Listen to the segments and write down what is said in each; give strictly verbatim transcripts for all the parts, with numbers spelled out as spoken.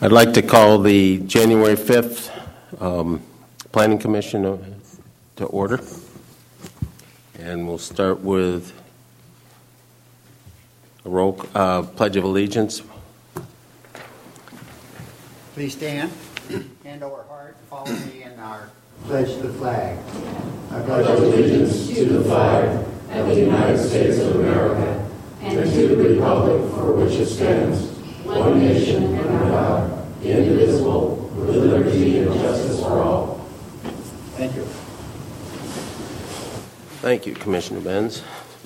I'd like to call the January fifth um, Planning Commission to order. And we'll start with a roll, uh, Pledge of Allegiance. Please stand. Hand over heart. Follow me in our pledge to the flag. I pledge allegiance to the flag of the United States of America and to the republic for which it stands, one nation under God, indivisible, with liberty and justice for all. Thank you. Thank you, Commissioner Benz.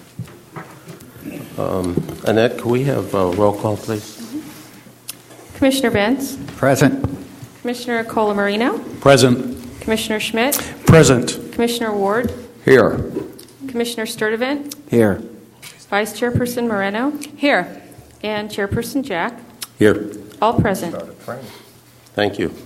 Um, Annette, can we have a roll call, please? Commissioner Benz. Present. Commissioner Colamarino. Present. Commissioner Schmidt. Present. Commissioner Ward. Here. Commissioner Sturdivant. Here. Vice Chairperson Moreno. Here. And Chairperson Jack. Here. All present. Thank you.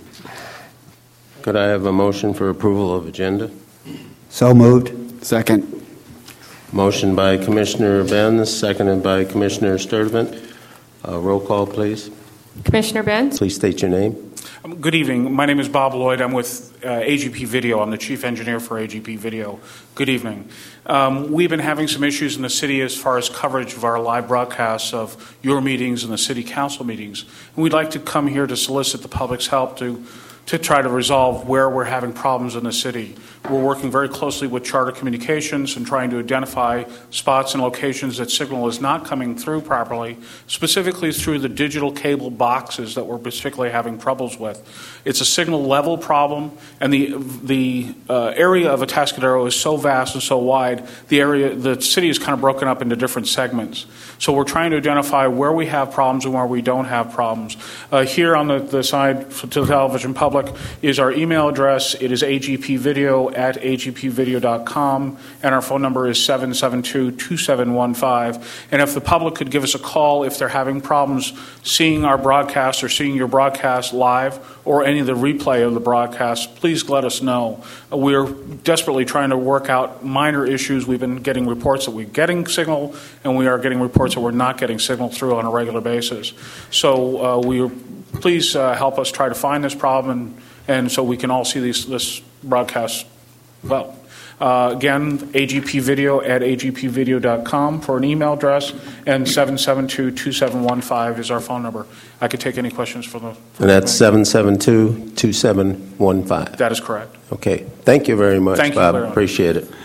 Could I have a motion for approval of agenda? So moved. Second. Motion by Commissioner Benz, seconded by Commissioner Sturdivant. Uh, roll call, please. Commissioner Benz. Please state your name. Um, good evening. My name is Bob Lloyd. I'm with uh, A G P Video. I'm the chief engineer for A G P Video. Good evening. Um, we've been having some issues in the city as far as coverage of our live broadcasts of your meetings and the city council meetings. And we'd like to come here to solicit the public's help to to try to resolve where we're having problems in the city. We're working very closely with Charter Communications and trying to identify spots and locations that signal is not coming through properly, specifically through the digital cable boxes that we're particularly having troubles with. It's a signal level problem, and the the uh, area of Atascadero is so vast and so wide, the area, the city is kind of broken up into different segments. So we're trying to identify where we have problems and where we don't have problems. Uh, here on the, the side to the television public is our email address. It is agpvideo at agpvideo dot com, and our phone number is seven seven two, two seven one five. And if the public could give us a call if they're having problems seeing our broadcast or seeing your broadcast live or any of the replay of the broadcast, please let us know. We're desperately trying to work out minor issues. We've been getting reports that we're getting signal, and we are getting reports that we're not getting signal through on a regular basis. So uh, we please uh, help us try to find this problem, and, and so we can all see these, this broadcast well. Uh, again, agpvideo at agpvideo dot com for an email address, and seven seven two, two seven one five is our phone number. I could take any questions for the... For and that's seven seven two, two seven one five. That is correct. Okay. Thank you very much, Thank Bob. You, appreciate it.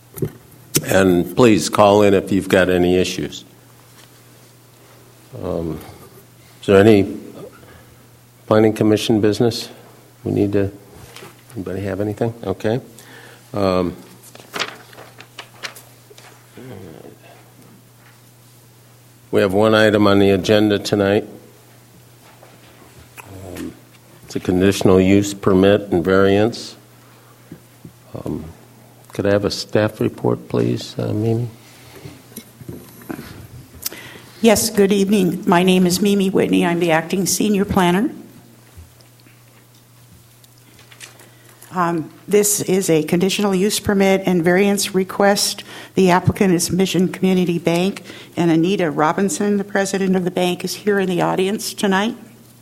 And please call in if you've got any issues. Um, is there any Planning Commission business we need to... Anybody have anything? Okay. Um, we have one item on the agenda tonight. Um, it's a conditional use permit and variance. Um, could I have a staff report, please, uh, Mimi? Yes, good evening. My name is Mimi Whitney. I'm the acting senior planner. Um, this is a conditional use permit and variance request. The applicant is Mission Community Bank, and Anita Robinson, the president of the bank, is here in the audience tonight.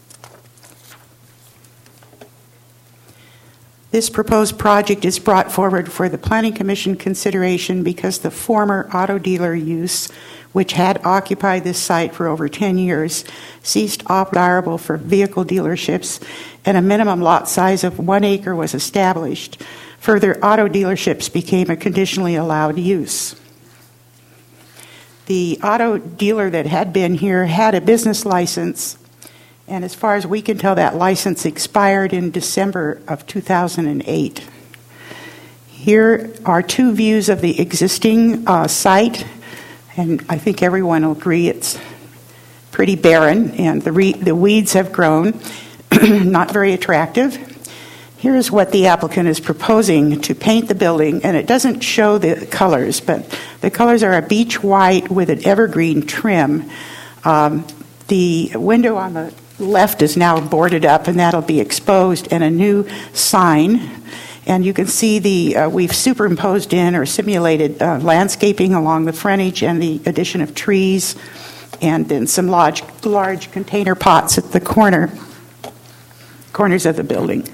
This proposed project is brought forward for the Planning Commission consideration because the former auto dealer use, which had occupied this site for over ten years, ceased operable for vehicle dealerships, and a minimum lot size of one acre was established. Further, auto dealerships became a conditionally allowed use. The auto dealer that had been here had a business license, and as far as we can tell, that license expired in December of two thousand eight. Here are two views of the existing uh, site, and I think everyone will agree it's pretty barren, and the, re- the weeds have grown, not very attractive. Here's what the applicant is proposing to paint the building, and it doesn't show the colors, but the colors are a beach white with an evergreen trim. Um, the window on the left is now boarded up, and that'll be exposed, and a new sign. And you can see the uh, we've superimposed in or simulated uh, landscaping along the frontage and the addition of trees, and then some large, large container pots at the corner. corners of the building.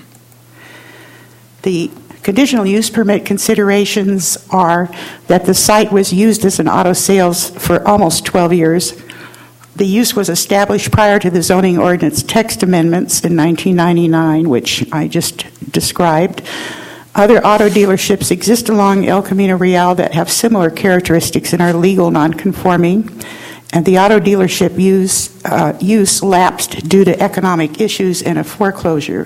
The conditional use permit considerations are that the site was used as an auto sales for almost twelve years. The use was established prior to the zoning ordinance text amendments in nineteen ninety-nine, which I just described. Other auto dealerships exist along El Camino Real that have similar characteristics and are legal nonconforming. And the auto dealership use, uh, use lapsed due to economic issues and a foreclosure.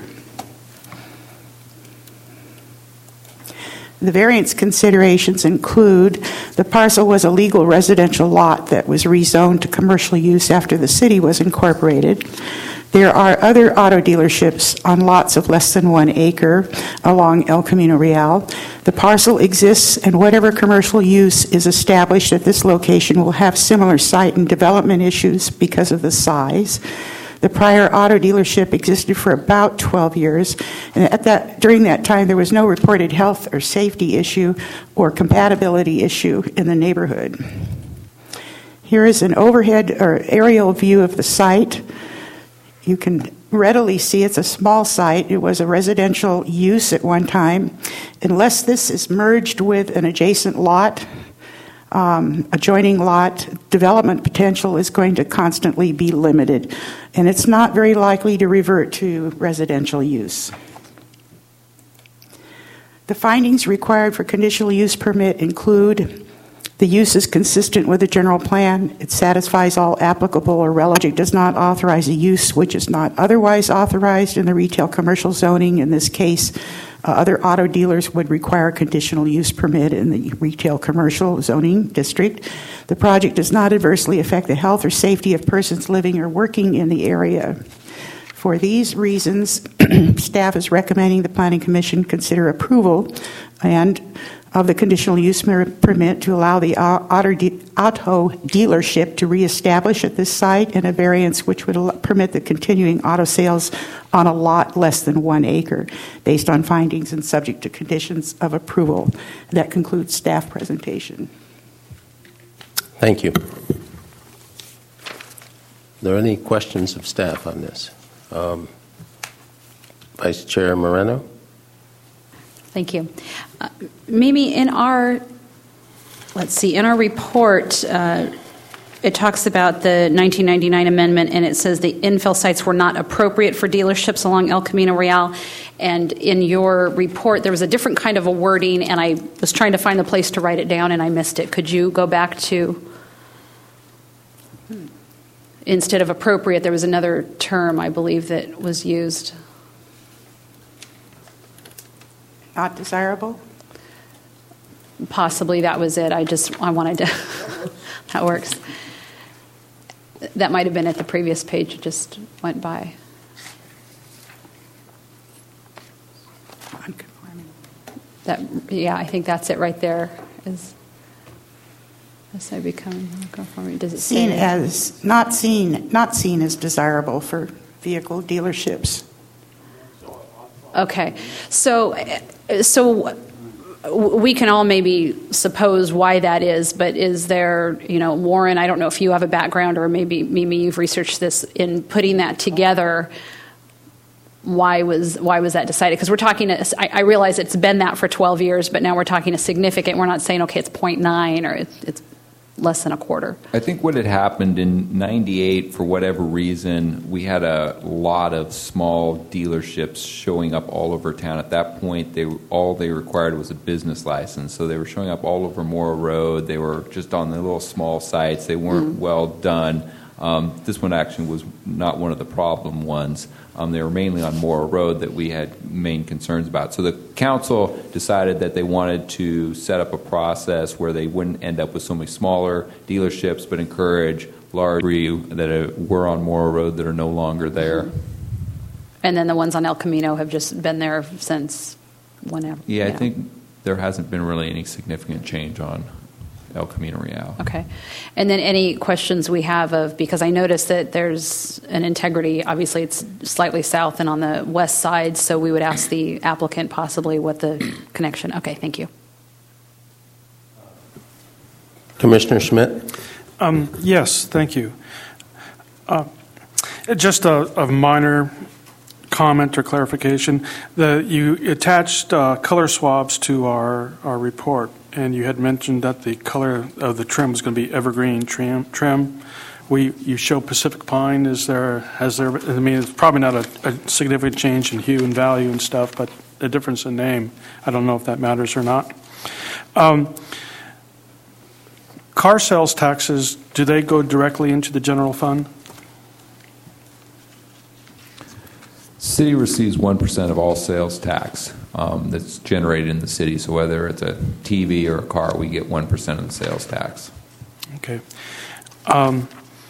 The variance considerations include the parcel was a legal residential lot that was rezoned to commercial use after the city was incorporated. There are other auto dealerships on lots of less than one acre along El Camino Real. The parcel exists, and whatever commercial use is established at this location will have similar site and development issues because of the size. The prior auto dealership existed for about twelve years, and at that, during that time there was no reported health or safety issue or compatibility issue in the neighborhood. Here is an overhead or aerial view of the site. You can readily see it's a small site. It was a residential use at one time. Unless this is merged with an adjacent lot, Um, adjoining lot, development potential is going to constantly be limited, and it's not very likely to revert to residential use. The findings required for conditional use permit include the use is consistent with the general plan, it satisfies all applicable or relevant, does not authorize a use which is not otherwise authorized in the retail commercial zoning. In this case, Uh, other auto dealers would require a conditional use permit in the retail commercial zoning district. The project does not adversely affect the health or safety of persons living or working in the area. For these reasons, staff is recommending the Planning Commission consider approval and of the conditional use permit to allow the auto, de- auto dealership to reestablish at this site, and a variance which would al- permit the continuing auto sales on a lot less than one acre, based on findings and subject to conditions of approval. That concludes staff presentation. Thank you. Are there any questions of staff on this? Um, Vice Chair Moreno? Thank you. Uh, Mimi, in our, let's see, in our report, uh, it talks about the nineteen ninety-nine amendment, and it says the infill sites were not appropriate for dealerships along El Camino Real. And in your report, there was a different kind of a wording, and I was trying to find the place to write it down, and I missed it. Could you go back to, instead of appropriate, there was another term, I believe, that was used. Not desirable? Possibly that was it. I just, I wanted to, that works. That might have been at the previous page, it just went by. Non-conforming. That, yeah, I think that's it right there. Is, as I become non-conforming, does it Seen say? as, not seen, not seen as desirable for vehicle dealerships. Okay, so so we can all maybe suppose why that is, but is there, you know, Warren, I don't know if you have a background, or maybe Mimi, you've researched this, in putting that together. Why was why was that decided? Because we're talking, I, I realize it's been that for twelve years, but now we're talking a significant. We're not saying okay, it's zero point nine or it's, it's less than a quarter. I think what had happened in ninety-eight, for whatever reason, we had a lot of small dealerships showing up all over town. At that point, they all they required was a business license. So they were showing up all over Morrow Road. They were just on the little small sites. They weren't mm. well done. Um, this one actually was not one of the problem ones. Um, they were mainly on Morrow Road that we had main concerns about. So the council decided that they wanted to set up a process where they wouldn't end up with so many smaller dealerships, but encourage large that were on Morrow Road that are no longer there. And then the ones on El Camino have just been there since whenever. Yeah, yeah. I think there hasn't been really any significant change on El Camino Real. Okay. And then any questions we have of, because I noticed that there's an integrity, obviously it's slightly south and on the west side, so we would ask the applicant possibly what the connection. Okay, thank you. Commissioner Schmidt? Um, yes, thank you. Uh, just a, a minor comment. comment or clarification. The, you attached uh, color swabs to our, our report, and you had mentioned that the color of the trim was going to be evergreen trim. trim. We, you show Pacific Pine. Is there, has there, I mean, it's probably not a, a significant change in hue and value and stuff, but a difference in name. I don't know if that matters or not. Um, car sales taxes, do they go directly into the general fund? City receives one percent of all sales tax um, that's generated in the city. So whether it's a T V or a car, we get one percent of the sales tax. Okay. Um,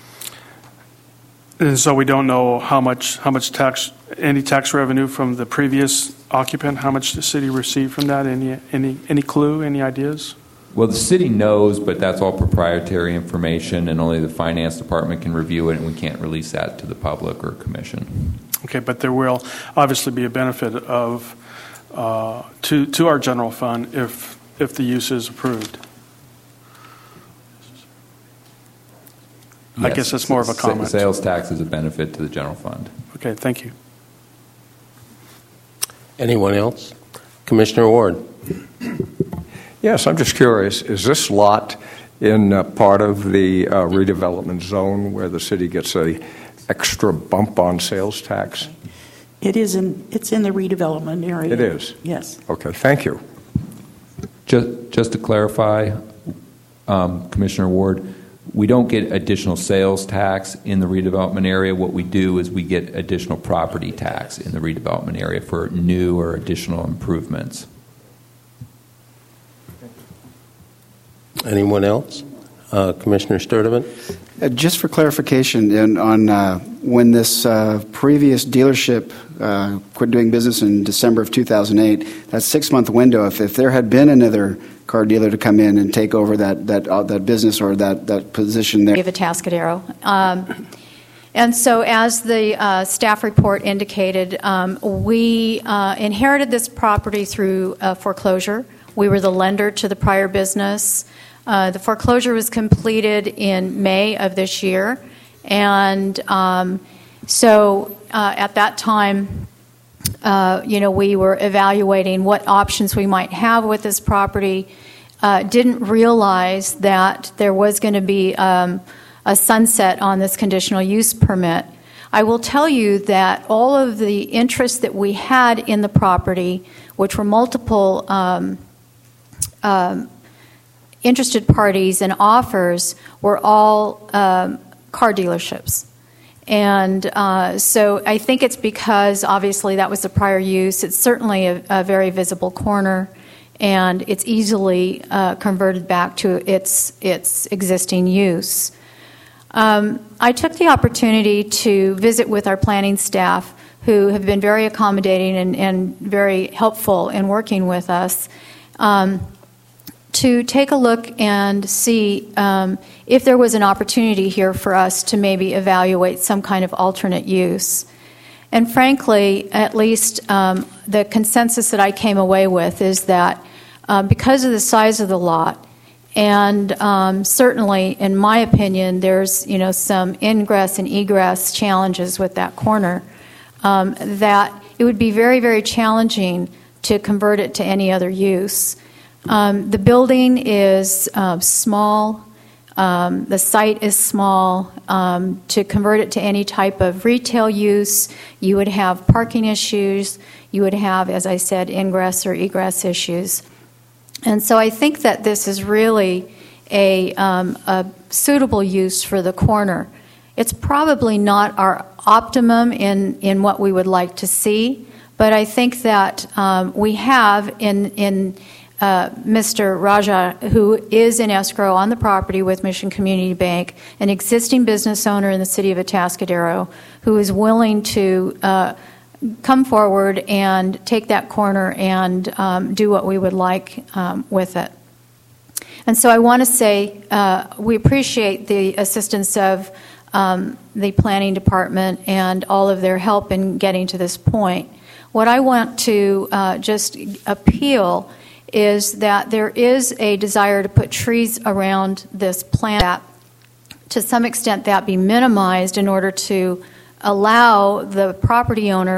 and so we don't know how much how much tax, any tax revenue from the previous occupant, how much the city received from that? Any any any clue, any ideas? Well, the city knows, but that's all proprietary information, and only the finance department can review it, and we can't release that to the public or commission. Okay, but there will obviously be a benefit of uh, to to our general fund if if the use is approved. Yes, I guess that's more of a comment. Sales tax is a benefit to the general fund. Okay, thank you. Anyone else? Commissioner Ward. Yes, I'm just curious, is this lot in uh, part of the uh, redevelopment zone where the city gets a extra bump on sales tax? It is in, it's in the redevelopment area. It is? Yes. Okay, thank you. Just, just to clarify, um, Commissioner Ward, we don't get additional sales tax in the redevelopment area. What we do is we get additional property tax in the redevelopment area for new or additional improvements. Anyone else? Uh, Commissioner Sturdivant? Uh, just for clarification, in, on uh, when this uh, previous dealership uh, quit doing business in December of two thousand eight, that six-month window, if, if there had been another car dealer to come in and take over that that uh, that business or that, that position there. Of Atascadero. Um, and so as the uh, staff report indicated, um, we uh, inherited this property through uh, foreclosure. We were the lender to the prior business. Uh, the foreclosure was completed in May of this year. And um, so uh, at that time, uh, you know, we were evaluating what options we might have with this property. Uh, didn't realize that there was going to be um, a sunset on this conditional use permit. I will tell you that all of the interests that we had in the property, which were multiple um, um, interested parties and offers, were all um, car dealerships. And uh, so I think it's because, obviously, that was the prior use. It's certainly a, a very visible corner, and it's easily uh, converted back to its its existing use. Um, I took the opportunity to visit with our planning staff, who have been very accommodating and, and very helpful in working with us, um, to take a look and see um, if there was an opportunity here for us to maybe evaluate some kind of alternate use. And frankly, at least um, the consensus that I came away with is that um, because of the size of the lot, and um, certainly, in my opinion, there's you know some ingress and egress challenges with that corner, um, that it would be very, very challenging to convert it to any other use. Um, the building is uh, small. Um, the site is small. Um, to convert it to any type of retail use, you would have parking issues. You would have, as I said, ingress or egress issues. And so I think that this is really a, um, a suitable use for the corner. It's probably not our optimum in, in what we would like to see, but I think that um, we have in in Uh, Mister Raja, who is in escrow on the property with Mission Community Bank, an existing business owner in the city of Atascadero, who is willing to uh, come forward and take that corner and um, do what we would like um, with it. And so I want to say uh, we appreciate the assistance of um, the planning department and all of their help in getting to this point. What I want to uh, just appeal is that there is a desire to put trees around this plant, that to some extent that be minimized in order to allow the property owner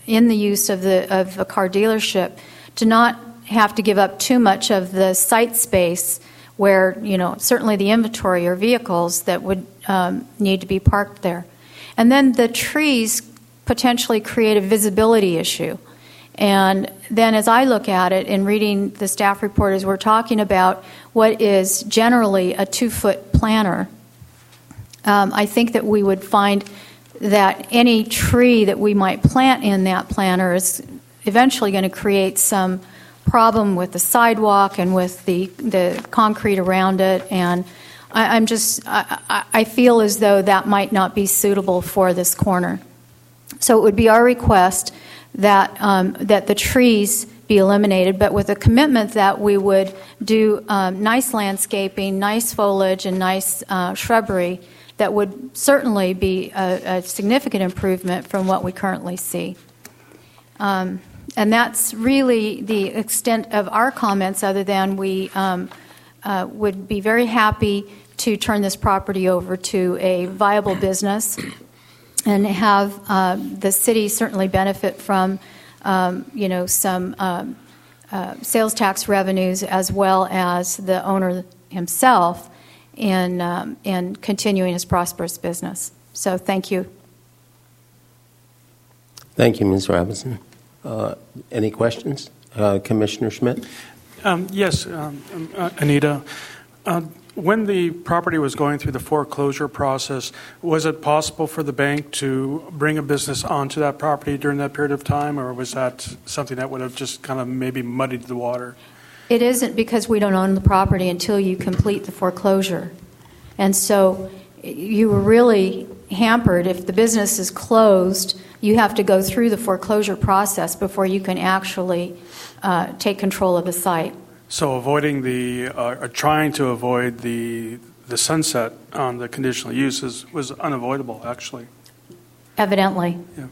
in the use of the of a car dealership to not have to give up too much of the site space where, you know, certainly the inventory or vehicles that would um, need to be parked there. And then the trees potentially create a visibility issue. And then as I look at it in reading the staff report, as we're talking about what is generally a two-foot planter, um, I think that we would find that any tree that we might plant in that planter is eventually going to create some problem with the sidewalk and with the, the concrete around it. And I, I'm just, I, I feel as though that might not be suitable for this corner. So it would be our request that um, that the trees be eliminated, but with a commitment that we would do um, nice landscaping, nice foliage, and nice uh, shrubbery that would certainly be a, a significant improvement from what we currently see. Um, and that's really the extent of our comments, other than we um, uh, would be very happy to turn this property over to a viable business and have uh, the city certainly benefit from, um, you know, some um, uh, sales tax revenues, as well as the owner himself in um, in continuing his prosperous business. So, thank you. Thank you, Miz Robinson. Uh, any questions, uh, Commissioner Schmidt? Um, yes, um, uh, Anita. Uh, When the property was going through the foreclosure process, was it possible for the bank to bring a business onto that property during that period of time, or was that something that would have just kind of maybe muddied the water? It isn't, because we don't own the property until you complete the foreclosure. And so you were really hampered. If the business is closed, you have to go through the foreclosure process before you can actually uh, take control of the site. So avoiding the, uh, or trying to avoid the the sunset on the conditional uses was unavoidable, actually. Evidently. Yeah.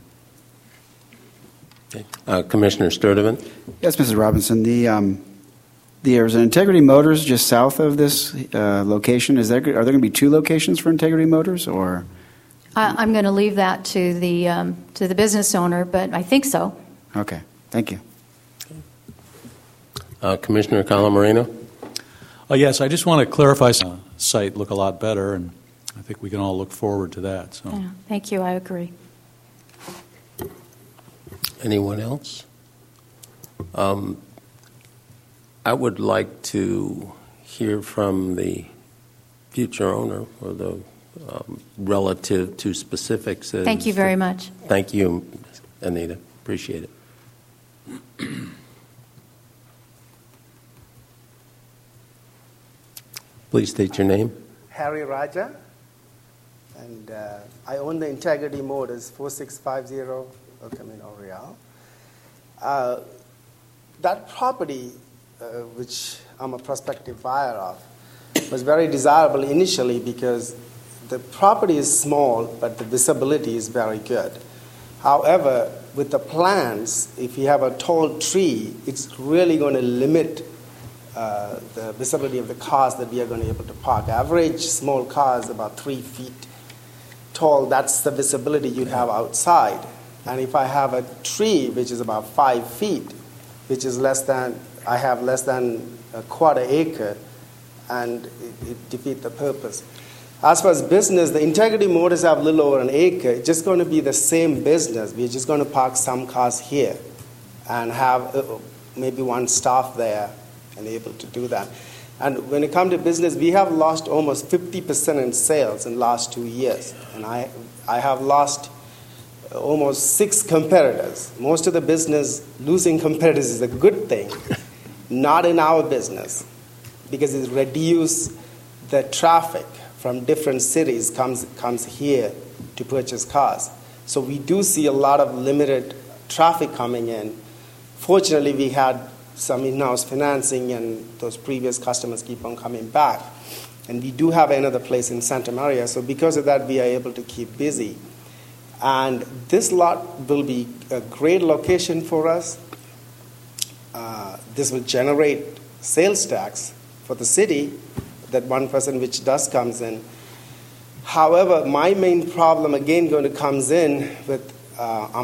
Okay. Uh, Commissioner Sturdivant? Yes, Missus Robinson. The um, there's an Integrity Motors just south of this uh, location. Is there are there going to be two locations for Integrity Motors, or? I, I'm going to leave that to the um, to the business owner, but I think so. Okay. Thank you. Uh, Commissioner Calamoreno? Uh, yes, I just want to clarify the site look a lot better, and I think we can all look forward to that. So, Yeah, thank you. I agree. Anyone else? Um, I would like to hear from the future owner, or the um, relative to specifics. As Thank you very much. Thank you, Anita. Appreciate it. Please state your name. Harry Raja, and uh, I own the Integrity Motors, four six five zero El Camino Real. Uh, that property, uh, which I'm a prospective buyer of, was very desirable initially because the property is small, but the visibility is very good. However, with the plans, if you have a tall tree, it's really going to limit Uh, the visibility of the cars that we are going to be able to park. Average small car is about three feet tall. That's the visibility you'd have outside. And if I have a tree which is about five feet, which is less than, I have less than a quarter acre, and it, it defeats the purpose. As far as business, the Integrity Motors have a little over an acre. It's just going to be the same business. We're just going to park some cars here and have uh, maybe one staff there and able to do that. And when it comes to business, we have lost almost fifty percent in sales in the last two years. And I, I have lost almost six competitors. Most of the business, losing competitors is a good thing, not in our business, because it reduces the traffic from different cities comes, comes here to purchase cars. So we do see a lot of limited traffic coming in. Fortunately, we had some in-house financing, and those previous customers keep on coming back. And we do have another place in Santa Maria, so because of that, we are able to keep busy. And this lot will be a great location for us. Uh, this will generate sales tax for the city, that one percent which does comes in. However, my main problem, again, going to comes in with, uh, I'm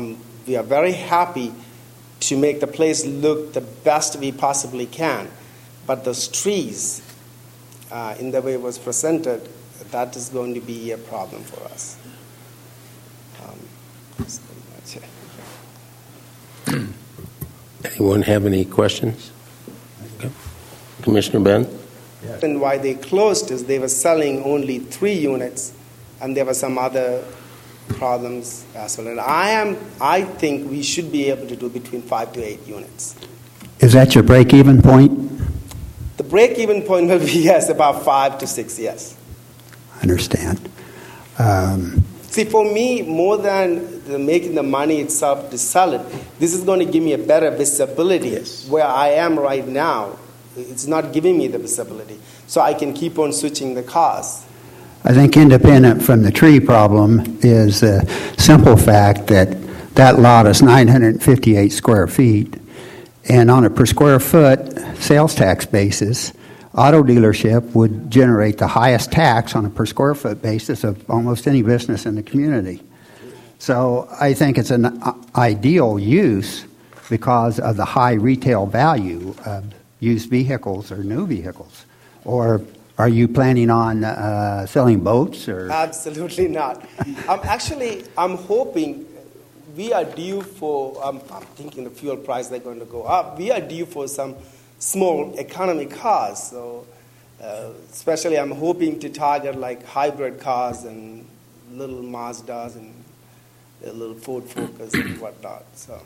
we are very happy to make the place look the best we possibly can. But those trees, uh, in the way it was presented, that is going to be a problem for us. Um, that's pretty much it. Anyone have any questions? Okay. Commissioner Ben? And why they closed is they were selling only three units, and there were some other problems as well. And I am, I think we should be able to do between five to eight units. Is that your break-even point? The break-even point will be, yes, about five to six, yes. I understand. Um, See, for me, more than the making the money itself to sell it, this is going to give me a better visibility. Yes. Where I am right now, it's not giving me the visibility. So I can keep on switching the cars. I think independent from the tree problem is the simple fact that that lot is nine hundred fifty-eight square feet, and on a per square foot sales tax basis, auto dealership would generate the highest tax on a per square foot basis of almost any business in the community. So I think it's an ideal use because of the high retail value of used vehicles or new vehicles. Or are you planning on uh, selling boats? Or Absolutely not. I'm actually, I'm hoping we are due for, um, I'm thinking the fuel price they're going to go up. We are due for some small economy cars. So uh, especially I'm hoping to target like hybrid cars and little Mazdas and a little Ford Focus and whatnot. So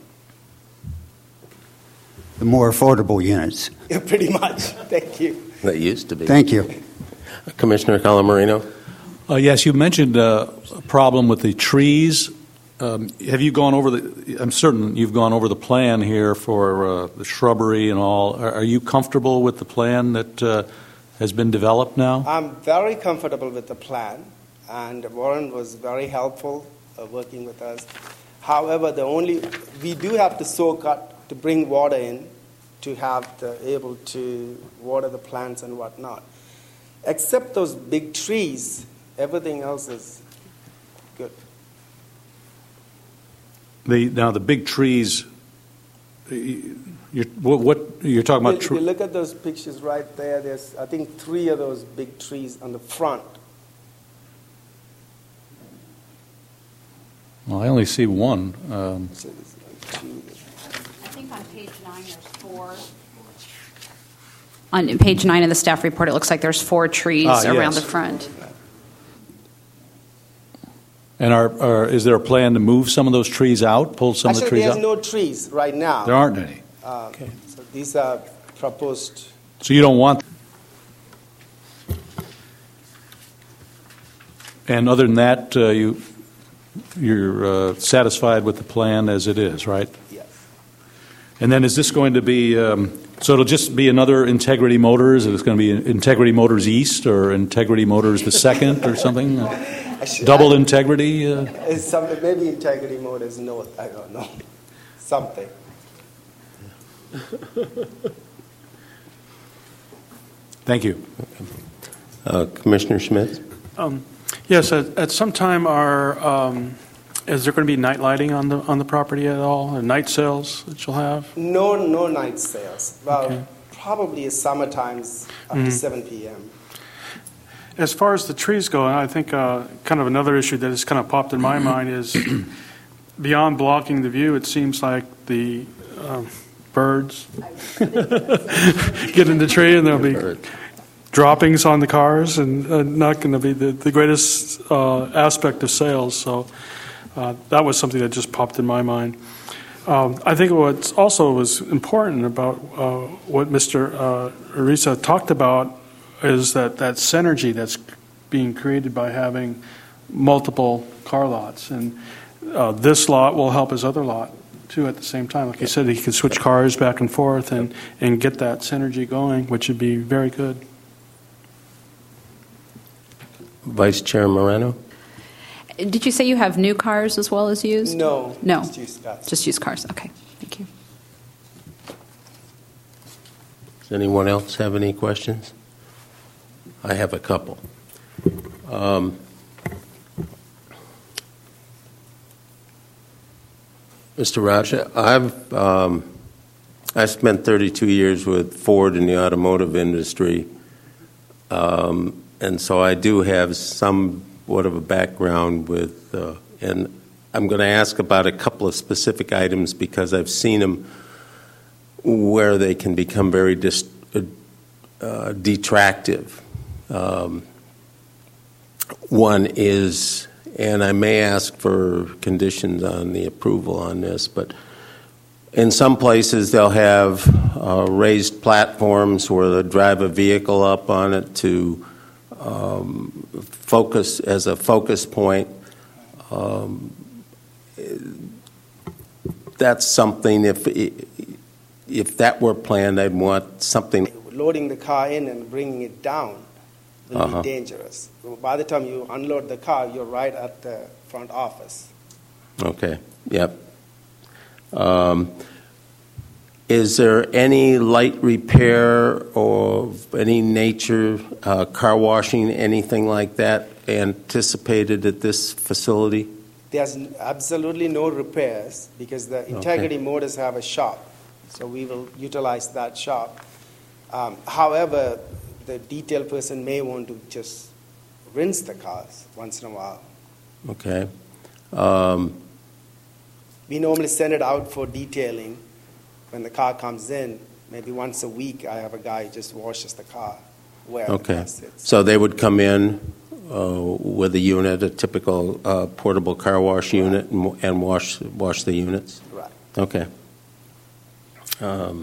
the more affordable units? Yeah, pretty much. Thank you. That used to be. Thank you. Commissioner Calamarino? Uh, yes, you mentioned uh, a problem with the trees. Um, have you gone over the, I'm certain you've gone over the plan here for uh, the shrubbery and all. Are, are you comfortable with the plan that uh, has been developed now? I'm very comfortable with the plan, and Warren was very helpful uh, working with us. However, the only, we do have to saw cut to bring water in to have the, able to water the plants and whatnot. Except those big trees, everything else is good. The, now, the big trees, you're, what, what you're talking about? If you look at those pictures right there, there's, I think, three of those big trees on the front. Well, I only see one. Um, So there's like two. I think on page nine there's four. On page nine of the staff report, it looks like there's four trees Ah, around yes. the front. and are, are, is there a plan to move some of those trees out, pull some Actually, of the trees there's out? no trees right now. There aren't any. Uh, So these are proposed. So you don't want. And other than that, uh, you you're uh, satisfied with the plan as it is, right? Yes. And then is this going to be? Um, so it'll just be another Integrity Motors. Is it going to be Integrity Motors East or Integrity Motors the second or something? Uh, Actually, double I- Integrity. Uh, It's something, maybe Integrity Motors North, I don't know. Something. thank you. Uh, Commissioner Schmitz? Um, yes, at, at some time, are um, is there going to be night lighting on the on the property at all, and night sales that you'll have? No, no night sales. Well, Okay. probably summer times up to Mhm. seven p.m. As far as the trees go, I think uh, kind of another issue that has kind of popped in my mind is beyond blocking the view, it seems like the um, birds get in the tree and there'll be droppings on the cars and uh, not going to be the, the greatest uh, aspect of sales. So uh, that was something that just popped in my mind. Um, I think what also was important about uh, what Mister Uh, Arisa talked about is that that synergy that's being created by having multiple car lots. And uh, this lot will help his other lot, too, at the same time. Like you said, he can switch cars back and forth and, and get that synergy going, which would be very good. Vice Chair Moreno? Did you say you have new cars as well as used? No. No. Just used cars. Just used cars. Okay. Thank you. Does anyone else have any questions? I have a couple. Um, Mister Raja, I've um, I spent thirty-two years with Ford in the automotive industry, um, and so I do have somewhat of a background with, uh, and I'm going to ask about a couple of specific items because I've seen them where they can become very dis- uh, detractive. Um, one is, and I may ask for conditions on the approval on this, but in some places they'll have uh, raised platforms where they'll drive a vehicle up on it to um, focus as a focus point. Um, that's something, if if that were planned, I'd want something. Loading the car in and bringing it down will Uh-huh. be dangerous. By the time you unload the car, you're right at the front office. Okay, yep. Um, is there any light repair or any nature, uh, car washing, anything like that anticipated at this facility? There's absolutely no repairs because the Integrity Motors have a shop, so we will utilize that shop. Um, however, the detail person may want to just rinse the cars once in a while. Okay. Um, We normally send it out for detailing when the car comes in. Maybe once a week, I have a guy who just washes the car where the okay. car sits. So they would come in uh, with a unit, a typical uh, portable car wash unit, and, and wash wash the units? Right. Okay. Um,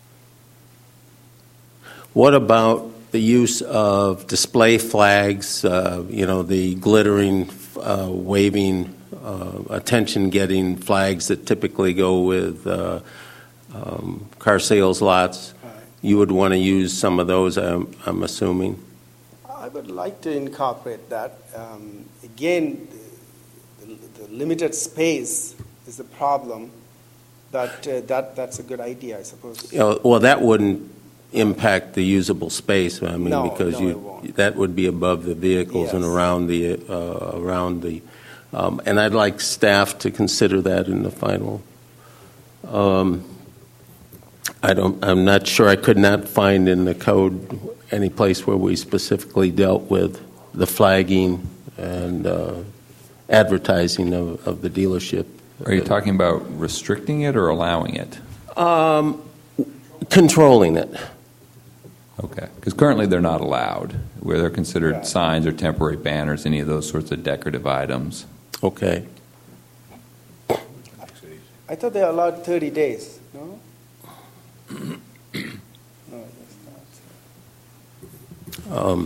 what about the use of display flags, uh, you know, the glittering, uh, waving, uh, attention-getting flags that typically go with uh, um, car sales lots? Right. You would want to use some of those, I'm, I'm assuming? I would like to incorporate that. Um, again, the, the, the limited space is a problem, but uh, that, that's a good idea, I suppose. You know, well, that wouldn't impact the usable space. I mean, No, because no, it you won't. that would be above the vehicles and Yes. around the uh, around the. Um, and I'd like staff to consider that in the final. Um, I don't. I'm not sure. I could not find in the code any place where we specifically dealt with the flagging and uh, advertising of, of the dealership. Are you talking about restricting it or allowing it? Um, controlling it. Okay, because currently they're not allowed, where they're considered Right. signs or temporary banners, any of those sorts of decorative items. Okay. I thought they allowed thirty days, no? No, it's not. Um,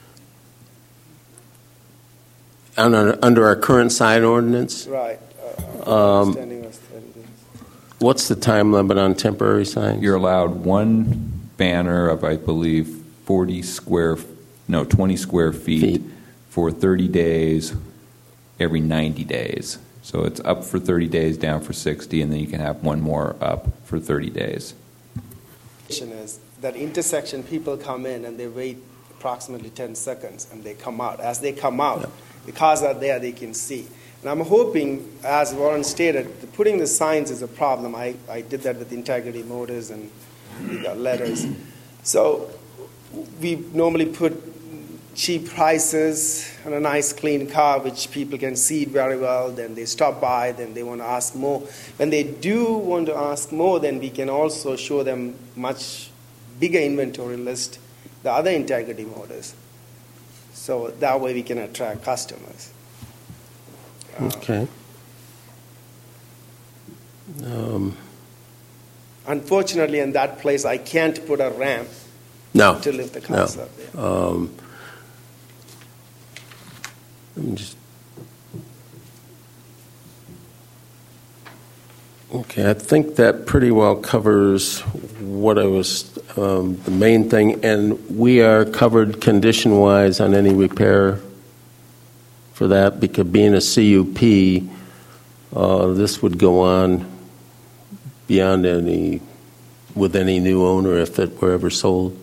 under, under our current sign ordinance, Right. Uh, uh, Um, understanding was thirty days. what's the time limit on temporary signs? You're allowed one banner of, I believe, forty square, no, twenty square feet, Feet. for thirty days every ninety days. So it's up for thirty days, down for sixty, and then you can have one more up for thirty days. Is that intersection, people come in and they wait approximately ten seconds and they come out. As they come out, Yep. the cars are there, they can see. And I'm hoping, as Warren stated, the putting the signs is a problem. I, I did that with Integrity Motors and we got letters. So we normally put cheap prices on a nice clean car which people can see it very well. Then they stop by, then they want to ask more. When they do want to ask more, then we can also show them much bigger inventory list, the other Integrity Motors. So that way we can attract customers. Okay. Um, Unfortunately, in that place, I can't put a ramp no. to lift the cars no. up there. Um, let me just. Okay, I think that pretty well covers what I was, um, the main thing, and we are covered condition-wise on any repair for that, because being a C U P, uh, this would go on beyond any, with any new owner if it were ever sold.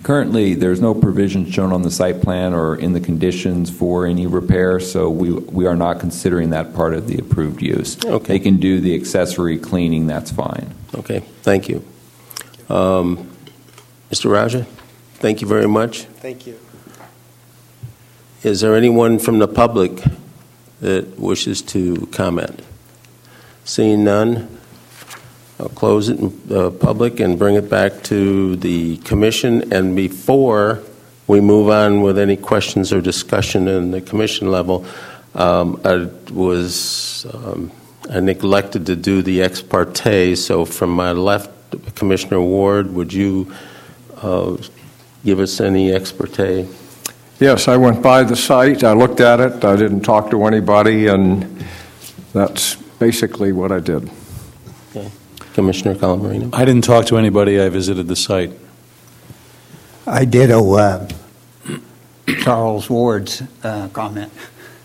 Currently, there's no provision shown on the site plan or in the conditions for any repair, so we we are not considering that part of the approved use. Okay. They can do the accessory cleaning, that's fine. Okay, thank you. Um, Mister Raja, thank you very much. Thank you. Is there anyone from the public that wishes to comment? Seeing none, I'll close it in uh, public and bring it back to the commission. And before we move on with any questions or discussion in the commission level, um, I was um, I neglected to do the ex parte. So from my left, Commissioner Ward, would you uh, give us any ex parte? Yes, I went by the site. I looked at it. I didn't talk to anybody, and that's basically what I did. Okay. Commissioner Calamarino? I didn't talk to anybody. I visited the site. I ditto uh, Charles Ward's uh, comment.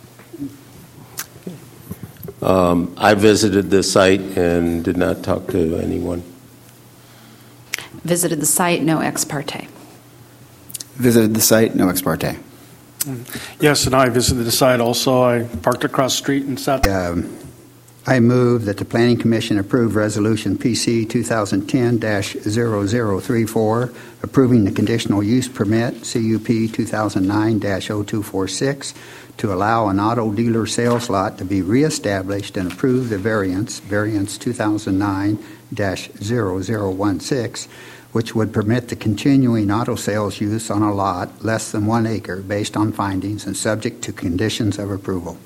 Um, I visited the site and did not talk to anyone. Visited the site, no ex parte. Visited the site, no ex parte. Yes, and I visited the site also. I parked across the street and sat. Um, I move that the Planning Commission approve Resolution P C twenty ten dash zero zero three four, approving the conditional use permit C U P two thousand nine dash zero two four six to allow an auto dealer sales lot to be reestablished and approve the variance, variance two thousand nine dash zero zero one six, which would permit the continuing auto sales use on a lot less than one acre based on findings and subject to conditions of approval.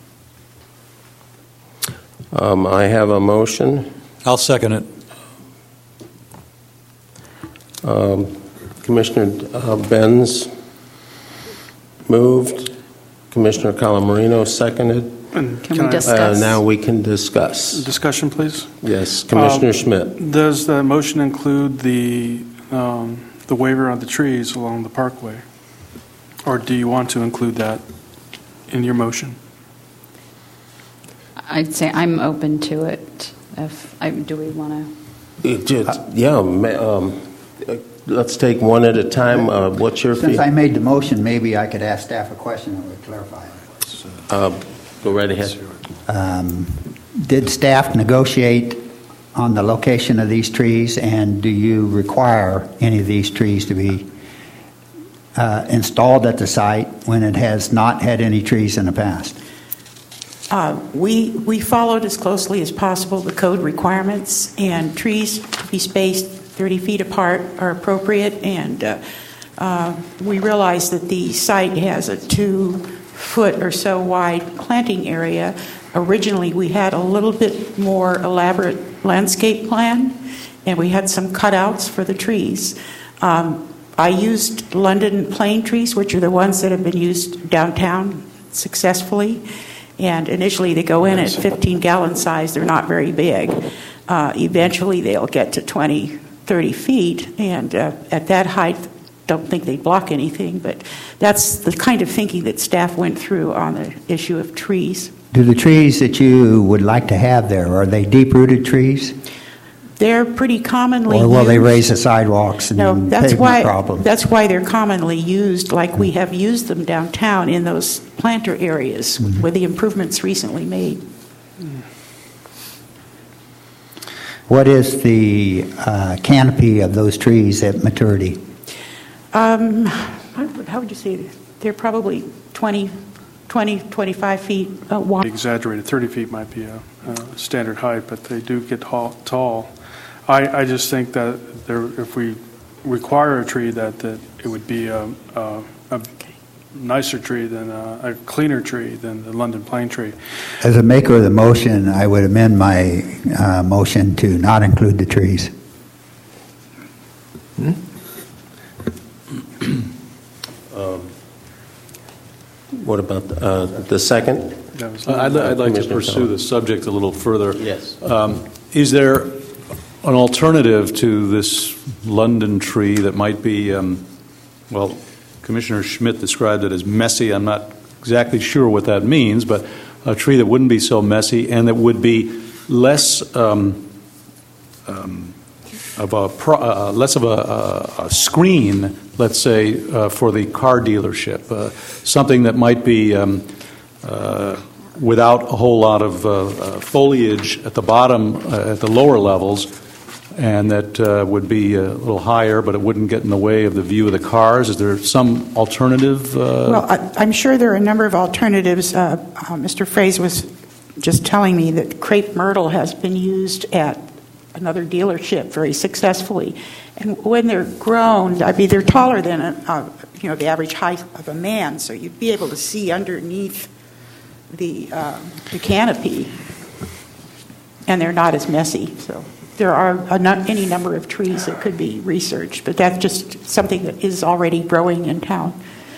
Um, I have a motion. I'll second it. Um, Commissioner uh, Benz moved. Commissioner Calamarino seconded. And Can can we I- discuss? Uh, now we can discuss. Discussion, please. Yes, Commissioner Um, Schmidt. Does the motion include the um, the waiver on the trees along the parkway? Or do you want to include that in your motion? I'd say I'm open to it. If I, do we want to? It just- yeah, ma- um, uh, let's take one at a time. Uh, what's your Since fee? I made the motion, maybe I could ask staff a question that would clarify it. Uh, go right ahead. Um, did staff negotiate on the location of these trees, and do you require any of these trees to be uh, installed at the site when it has not had any trees in the past? Uh, we we followed as closely as possible the code requirements, and trees to be spaced thirty feet apart are appropriate. And uh, uh, we realized that the site has a two foot or so wide planting area. Originally, we had a little bit more elaborate landscape plan, and we had some cutouts for the trees. Um, I used London plane trees, which are the ones that have been used downtown successfully. And initially, they go in at fifteen gallon size. They're not very big. Uh, eventually, they'll get to twenty, thirty feet. And uh, at that height, don't think they block anything. But that's the kind of thinking that staff went through on the issue of trees. Do the trees that you would like to have there, are they deep-rooted trees? They're pretty commonly Or will used. they raise the sidewalks and No, that's pavement why problem? that's why they're commonly used, like we have used them downtown in those planter areas Mm-hmm. with the improvements recently made. What is the uh, canopy of those trees at maturity? Um, how how would you say it? They're probably twenty, twenty, twenty-five feet uh, wide. Exaggerated, thirty feet might be a, a standard height, but they do get tall. tall. I, I just think that there, if we require a tree, that, that it would be a, a, a nicer tree than a, a cleaner tree than the London plane tree. As a maker of the motion, I would amend my uh, motion to not include the trees. Hmm? um, what about the, uh, the second? Uh, I'd, I'd like to Commissioner pursue Keller. the subject a little further. Yes. Um, is there an alternative to this London tree that might be, um, well, Commissioner Schmidt described it as messy. I'm not exactly sure what that means, but a tree that wouldn't be so messy and that would be less um, um, of a pro, uh, less of a, a, a screen, let's say, uh, for the car dealership, uh, something that might be um, uh, without a whole lot of uh, uh, foliage at the bottom, uh, at the lower levels, and that uh, would be a little higher, but it wouldn't get in the way of the view of the cars? Is there some alternative? Uh... Well, I, I'm sure there are a number of alternatives. Uh, uh, Mister Fraze was just telling me that crepe myrtle has been used at another dealership very successfully. And when they're grown, I mean, they're taller than a, uh, you know, the average height of a man, so you'd be able to see underneath the uh, the canopy, and they're not as messy. So there are a not any number of trees that could be researched, but that's just something that is already growing in town.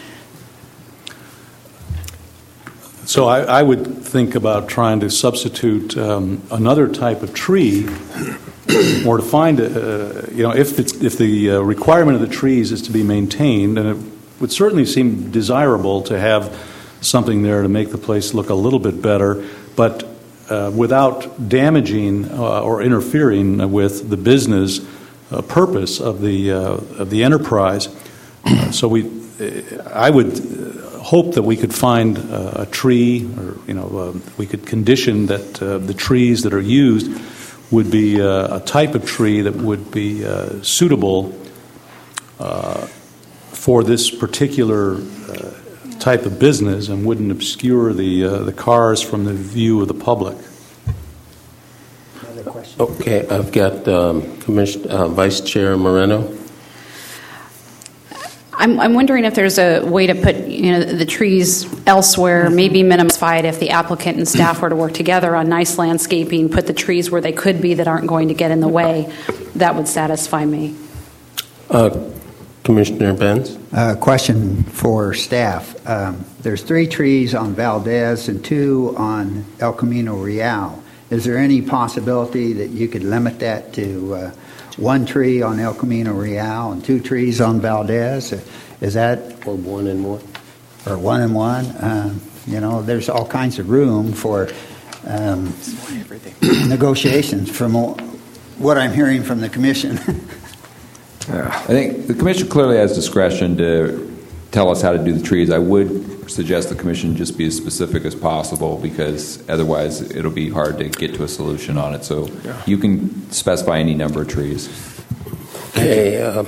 So I, I would think about trying to substitute um, another type of tree, or to find, a, uh, you know, if it's, if the uh, requirement of the trees is to be maintained, and it would certainly seem desirable to have something there to make the place look a little bit better, but uh, without damaging uh, or interfering with the business uh, purpose of the uh, of the enterprise. Uh, so we, I would hope that we could find uh, a tree, or you know, uh, we could condition that uh, the trees that are used would be uh, a type of tree that would be uh, suitable uh, for this particular uh, type of business and wouldn't obscure the uh, the cars from the view of the public. Another question? Okay, I've got um, Commission, uh, Vice Chair Moreno. I'm, I'm wondering if there's a way to put, you know, the trees elsewhere, maybe minimize it if the applicant and staff were to work together on nice landscaping, put the trees where they could be that aren't going to get in the way. That would satisfy me. Uh, Commissioner Benz? Uh, question for staff. Um, there's three trees on Valdez and two on El Camino Real. Is there any possibility that you could limit that to uh, one tree on El Camino Real and two trees on Valdez? Is that... Or one and one? Or one and one? Uh, you know, there's all kinds of room for um, negotiations from what I'm hearing from the commission. Yeah. I think the commission clearly has discretion to tell us how to do the trees. I would suggest the commission just be as specific as possible, because otherwise it'll be hard to get to a solution on it. So yeah. You can specify any number of trees. Okay, uh,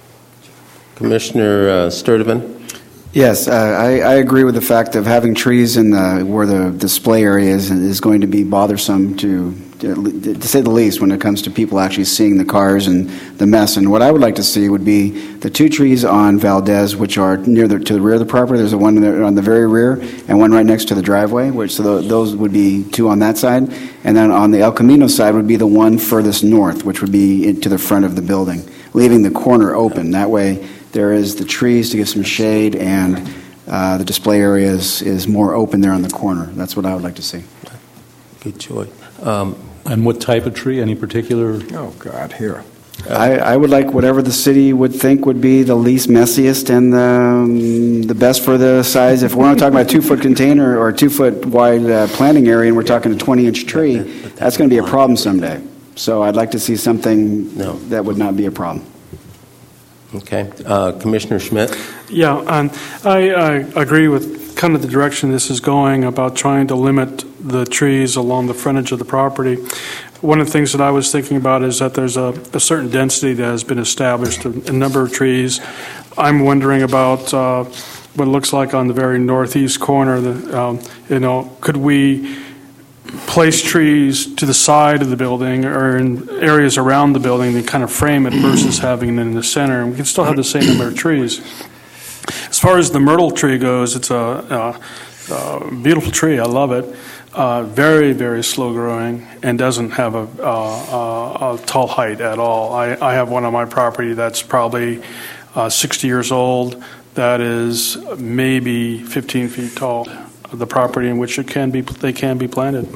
Commissioner uh, Sturdivant? Yes, uh, I, I agree with the fact of having trees in the where the display area is is going to be bothersome to, to to say the least when it comes to people actually seeing the cars and the mess. And what I would like to see would be the two trees on Valdez, which are near the to the rear of the property. There's a one on the very rear and one right next to the driveway, which so those would be two on that side. And then on the El Camino side would be the one furthest north, which would be to the front of the building, leaving the corner open. That way, there is the trees to give some shade, and uh, the display area is, is more open there on the corner. That's what I would like to see. Good choice. Um, and what type of tree? Any particular? Oh, God, here. I, I would like whatever the city would think would be the least messiest and the, um, the best for the size. If we're not talking about a two-foot container or a two-foot wide uh, planting area and we're talking a twenty-inch tree, that's going to be a problem someday. So I'd like to see something no. that would not be a problem. Okay. Uh, Commissioner Schmidt? Yeah, um, I, I agree with kind of the direction this is going about trying to limit the trees along the frontage of the property. One of the things that I was thinking about is that there's a, a certain density that has been established, a, a number of trees. I'm wondering about uh, what it looks like on the very northeast corner. The, um, you know, could we place trees to the side of the building or in areas around the building that kind of frame it versus having it in the center? And we can still have the same number of trees. As far as the myrtle tree goes, it's a, a, a beautiful tree. I love it. Uh, very, very slow growing and doesn't have a, a, a tall height at all. I, I have one on my property that's probably uh, sixty years old that is maybe fifteen feet tall. The property in which it can be, they can be planted.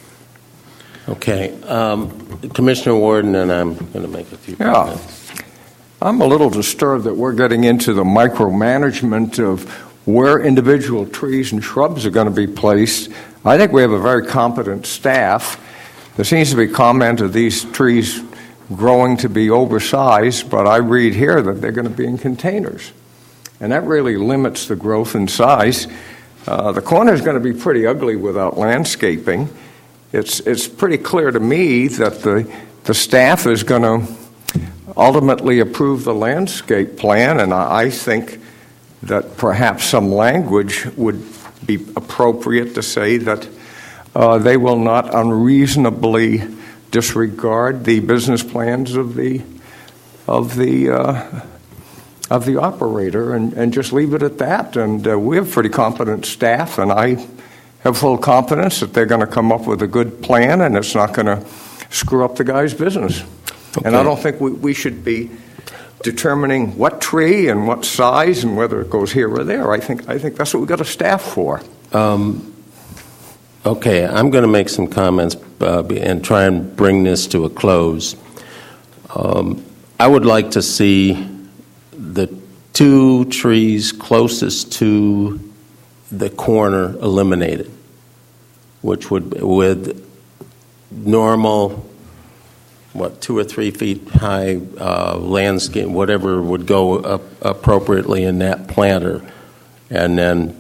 Okay. Um, Commissioner Warden, and I'm going to make a few yeah. comments. I'm a little disturbed that we're getting into the micromanagement of where individual trees and shrubs are going to be placed. I think we have a very competent staff. There seems to be comment of these trees growing to be oversized, but I read here that they're going to be in containers. And that really limits the growth in size. Uh, the corner is going to be pretty ugly without landscaping. It's it's pretty clear to me that the the staff is going to ultimately approve the landscape plan, and I, I think that perhaps some language would be appropriate to say that uh, they will not unreasonably disregard the business plans of the of the uh, of the operator, and, and just leave it at that. And uh, we have pretty competent staff, and I have full confidence that they're going to come up with a good plan, and it's not going to screw up the guy's business. Okay. And I don't think we, we should be determining what tree and what size and whether it goes here or there. I think I think that's what we've got a staff for. Um, okay, I'm going to make some comments uh, and try and bring this to a close. Um, I would like to see the two trees closest to the corner eliminated, which would, with normal, what, two or three feet high uh, landscape, whatever would go up appropriately in that planter, and then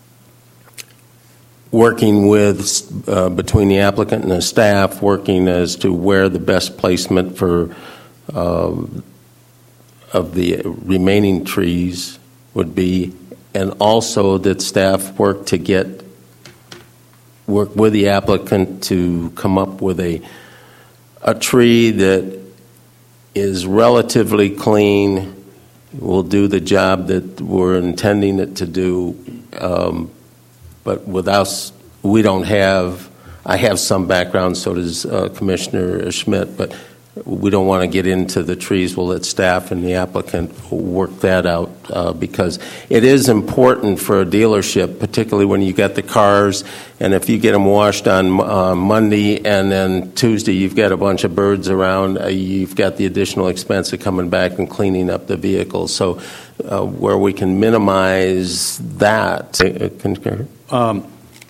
working with, uh, between the applicant and the staff, working as to where the best placement for uh, of the remaining trees would be, and also that staff work to get, work with the applicant to come up with a a tree that is relatively clean, will do the job that we're intending it to do, um, but without, we don't have, I have some background, so does uh, Commissioner Schmidt, but we don't want to get into the trees. We'll let staff and the applicant work that out uh, because it is important for a dealership, particularly when you get the cars, and if you get them washed on uh, Monday and then Tuesday you've got a bunch of birds around, uh, you've got the additional expense of coming back and cleaning up the vehicle. So uh, where we can minimize that. Uh, um,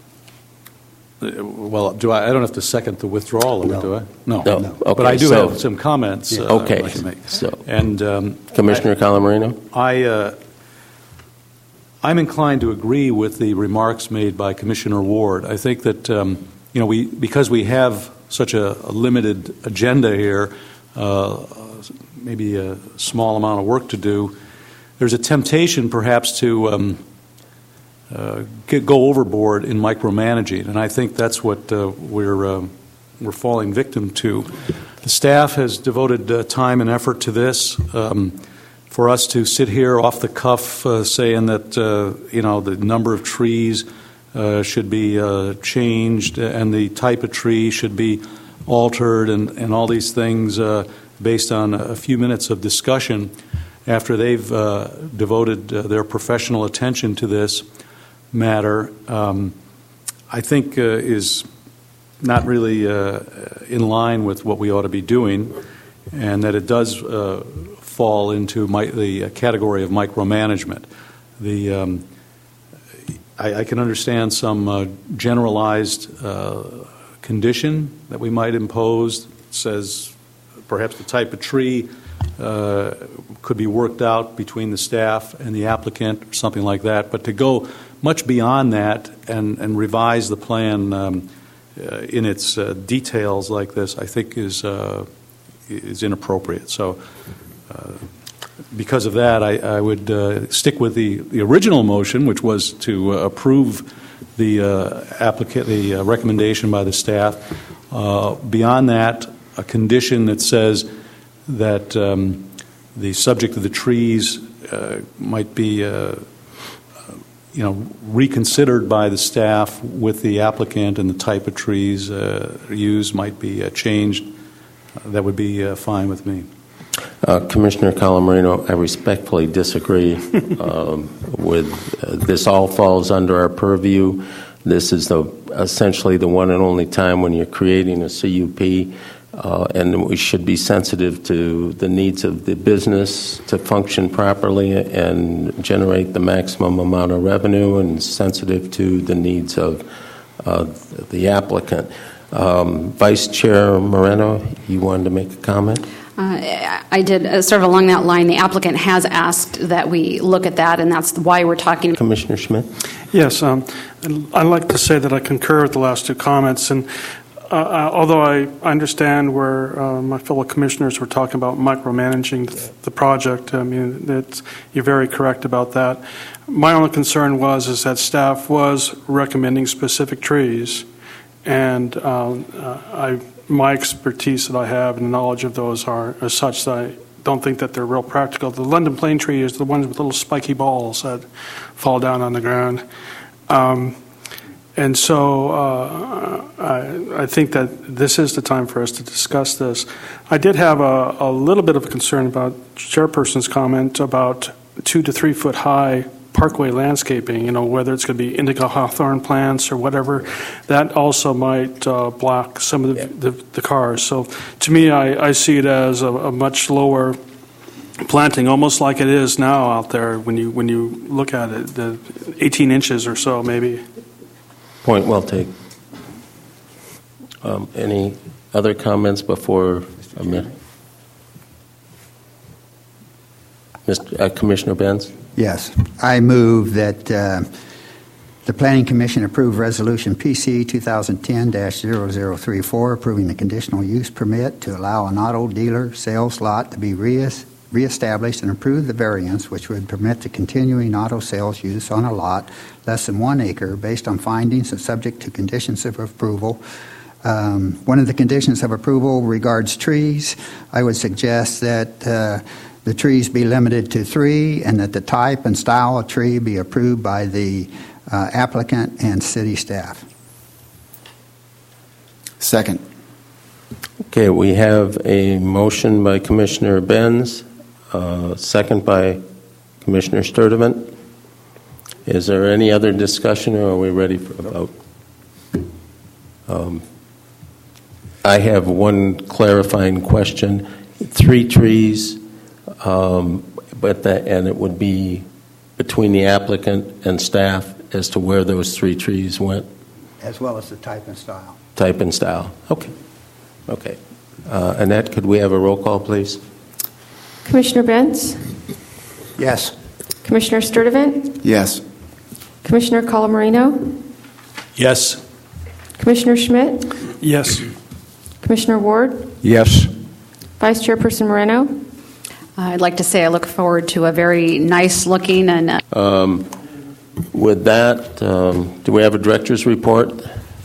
Well, do I? I don't have to second the withdrawal of it, do I? No. No. no. Okay, but I do so, have some comments. Yeah. Uh, okay. I'd like to make. So, and um, Commissioner Calamarino, I, uh, I'm inclined to agree with the remarks made by Commissioner Ward. I think that um, you know we because we have such a, a limited agenda here, uh, maybe a small amount of work to do. There's a temptation, perhaps, to um, Uh, get, go overboard in micromanaging, and I think that's what uh, we're uh, we're falling victim to. The staff has devoted uh, time and effort to this. Um, for us to sit here off the cuff uh, saying that uh, you know the number of trees uh, should be uh, changed and the type of tree should be altered, and, and all these things uh, based on a few minutes of discussion after they've uh, devoted uh, their professional attention to this matter, um, I think uh, is not really uh, in line with what we ought to be doing, and that it does uh, fall into my, the category of micromanagement. The um, I, I can understand some uh, generalized uh, condition that we might impose. It says perhaps the type of tree uh, could be worked out between the staff and the applicant or something like that, but to go much beyond that and, and revise the plan um, uh, in its uh, details like this, I think is uh, is inappropriate. So uh, because of that, I, I would uh, stick with the, the original motion, which was to uh, approve the uh, applicant, the uh, recommendation by the staff. Uh, beyond that, a condition that says that um, the subject of the trees uh, might be uh, you know, reconsidered by the staff with the applicant, and the type of trees uh, used might be uh, changed. Uh, that would be uh, fine with me. Uh, Commissioner Calamarino, I respectfully disagree um, with uh, this. All falls under our purview. This is the essentially the one and only time when you're creating a C U P. Uh, and we should be sensitive to the needs of the business to function properly and generate the maximum amount of revenue, and sensitive to the needs of uh, the applicant. Um, Vice Chair Moreno, you wanted to make a comment? I did uh, sort of along that line. The applicant has asked that we look at that, and that's why we're talking. Commissioner Schmidt? Yes, um, I'd like to say that I concur with the last two comments. And uh, uh, although I understand where uh, my fellow commissioners were talking about micromanaging the, the project, I mean, it's, you're very correct about that. My only concern was is that staff was recommending specific trees, and um, uh, I, my expertise that I have and the knowledge of those are, are such that I don't think that they're real practical. The London plane tree is the ones with little spiky balls that fall down on the ground. Um, and so uh, I, I think that this is the time for us to discuss this. I did have a, a little bit of a concern about Chairperson's comment about two to three foot high parkway landscaping, you know, whether it's going to be indigo hawthorn plants or whatever. That also might uh, block some of the, the, the cars. So to me, I, I see it as a, a much lower planting, almost like it is now out there when you when you look at it, the eighteen inches or so maybe. Point well taken. Um, any other comments before a minute? Mister Uh, Commissioner Benz? Yes. I move that uh, the Planning Commission approve Resolution P C twenty ten dash zero zero three four, approving the conditional use permit to allow an auto dealer sales lot to be re- reestablished and approve the variance which would permit the continuing auto sales use on a lot less than one acre based on findings and subject to conditions of approval. Um, one of the conditions of approval regards trees. I would suggest that uh, the trees be limited to three and that the type and style of tree be approved by the uh, applicant and city staff. Second. Okay, we have a motion by Commissioner Benz, uh, second by Commissioner Sturdivant. Is there any other discussion, or are we ready for a vote? Um, I have one clarifying question. Three trees, um, but that, and it would be between the applicant and staff as to where those three trees went? As well as the type and style. Type and style. Okay. Okay. Uh, Annette, could we have a roll call, please? Commissioner Benz? Yes. Commissioner Sturdivant? Yes. Commissioner Colamarino? Yes. Commissioner Schmidt? Yes. Commissioner Ward? Yes. Vice Chairperson Moreno? I'd like to say I look forward to a very nice looking and. Uh, um, with that, um, do we have a director's report?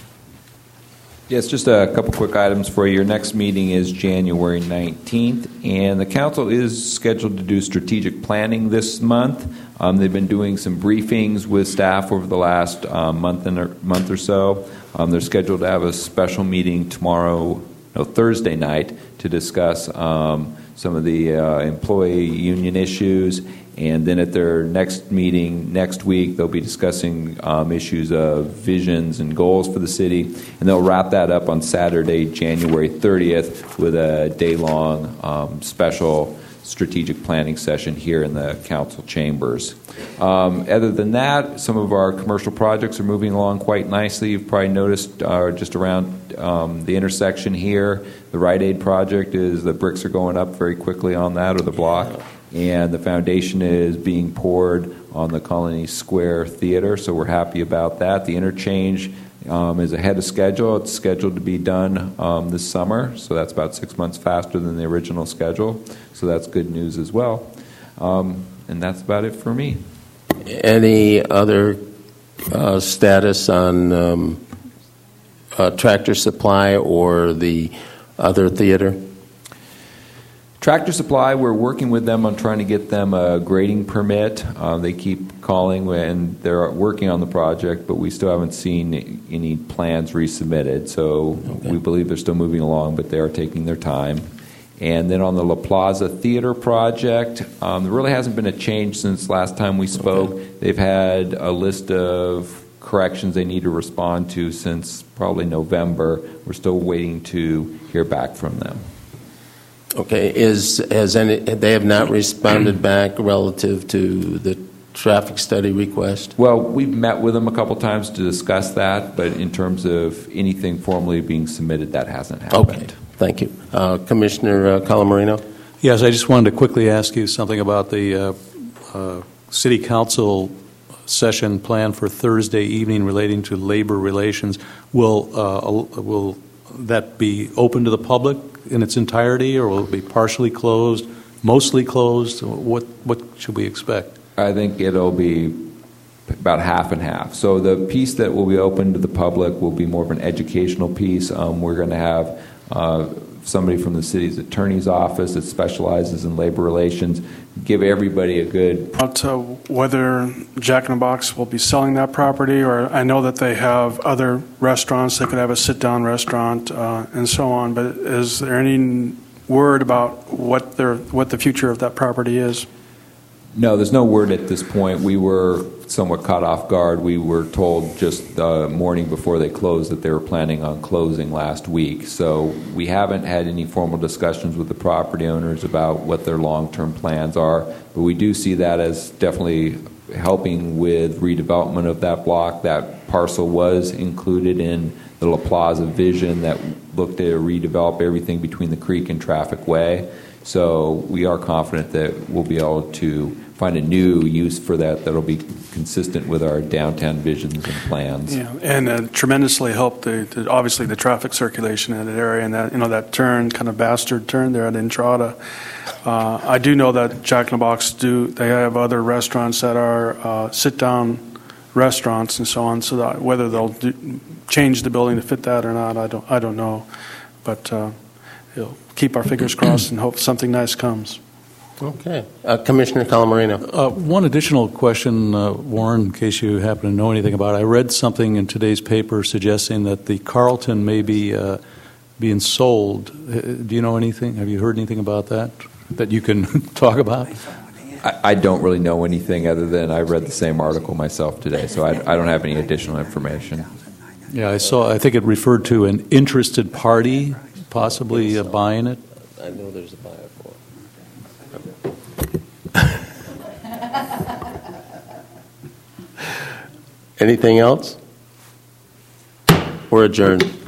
Yes, just a couple quick items for you. Your next meeting is January nineteenth, and the council is scheduled to do strategic planning this month. Um, they've been doing some briefings with staff over the last um, month and or, month or so. Um, they're scheduled to have a special meeting tomorrow, no, Thursday night, to discuss um, some of the uh, employee union issues. And then at their next meeting next week, they'll be discussing um, issues of visions and goals for the city. And they'll wrap that up on Saturday, January thirtieth, with a day-long um, special strategic planning session here in the council chambers. Um, other than that, some of our commercial projects are moving along quite nicely. You've probably noticed uh, just around um, the intersection here, the Rite Aid project is, the bricks are going up very quickly on that, or the block. And the foundation is being poured on the Colony Square Theater, so we're happy about that. The interchange um, is ahead of schedule. It's scheduled to be done um, this summer, so that's about six months faster than the original schedule. So that's good news as well. Um, and that's about it for me. Any other uh, status on um, uh, Tractor Supply or the other theater? Tractor Supply, we're working with them on trying to get them a grading permit. Uh, they keep calling and they're working on the project, but we still haven't seen any plans resubmitted. So okay. We believe they're still moving along, but they are taking their time. And then on the La Plaza Theater project, um, there really hasn't been a change since last time we spoke. Okay. They've had a list of corrections they need to respond to since probably November. We're still waiting to hear back from them. Okay, is has any? They have not responded back relative to the traffic study request? Well, we've met with them a couple times to discuss that, but in terms of anything formally being submitted, that hasn't happened. Okay, thank you. Uh, Commissioner uh, Colamarino? Yes, I just wanted to quickly ask you something about the uh, uh, City Council session planned for Thursday evening relating to labor relations. Will uh, will that be open to the public in its entirety, or will it be partially closed, mostly closed? What what should we expect? I think it'll be about half and half. So the piece that will be open to the public will be more of an educational piece. Um, we're going to have uh, somebody from the city's attorney's office that specializes in labor relations give everybody a good... About uh, whether Jack in the Box will be selling that property, or I know that they have other restaurants. They could have a sit-down restaurant uh, and so on, but is there any word about what their what the future of that property is? No, there's no word at this point. We were somewhat caught off guard. We were told just the morning before they closed that they were planning on closing last week. So we haven't had any formal discussions with the property owners about what their long-term plans are. But we do see that as definitely helping with redevelopment of that block. That parcel was included in the La Plaza vision that looked at redevelop everything between the creek and Traffic Way. So we are confident that we'll be able to find a new use for that that'll be consistent with our downtown visions and plans. Yeah, and uh, tremendously help the, the obviously the traffic circulation in that area, and that you know that turn, kind of bastard turn there at Entrada. Uh, I do know that Jack in the Box do they have other restaurants that are uh, sit-down restaurants and so on. So that whether they'll do, change the building to fit that or not, I don't I don't know, but. Uh, you know, keep our fingers crossed and hope something nice comes. Okay. Uh, Commissioner Calamarino. Uh, one additional question, uh, Warren, in case you happen to know anything about it. I read something in today's paper suggesting that the Carlton may be uh, being sold. Uh, do you know anything? Have you heard anything about that that you can talk about? I, I don't really know anything other than I read the same article myself today, so I, I don't have any additional information. Yeah, I saw. I think it referred to an interested party possibly uh, buying it. I know there's a buyer for it. Anything else? We're adjourned.